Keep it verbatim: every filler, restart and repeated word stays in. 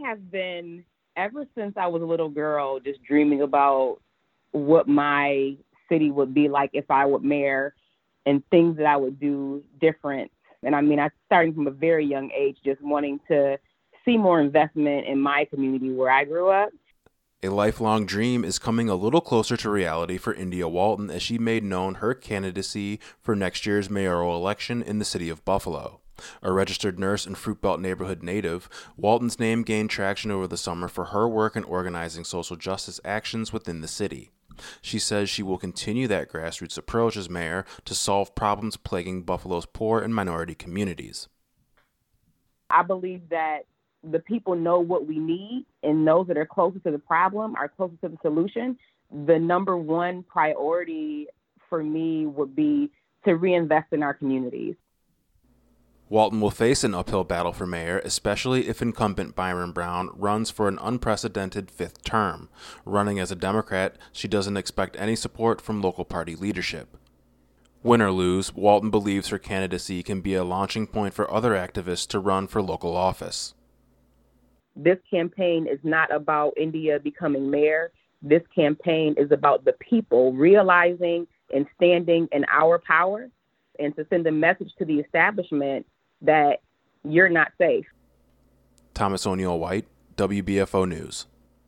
have been, ever since I was a little girl, just dreaming about what my city would be like if I were mayor and things that I would do different. And I mean, I starting from a very young age, just wanting to see more investment in my community where I grew up. A lifelong dream is coming a little closer to reality for India Walton as she made known her candidacy for next year's mayoral election in the city of Buffalo. A registered nurse and Fruit Belt neighborhood native, Walton's name gained traction over the summer for her work in organizing social justice actions within the city. She says she will continue that grassroots approach as mayor to solve problems plaguing Buffalo's poor and minority communities. I believe that the people know what we need, and those that are closer to the problem are closer to the solution. The number one priority for me would be to reinvest in our communities. Walton will face an uphill battle for mayor, especially if incumbent Byron Brown runs for an unprecedented fifth term. Running as a Democrat, she doesn't expect any support from local party leadership. Win or lose, Walton believes her candidacy can be a launching point for other activists to run for local office. This campaign is not about India becoming mayor. This campaign is about the people realizing and standing in our power, and to send a message to the establishment that you're not safe. Thomas O'Neill White, W B F O News.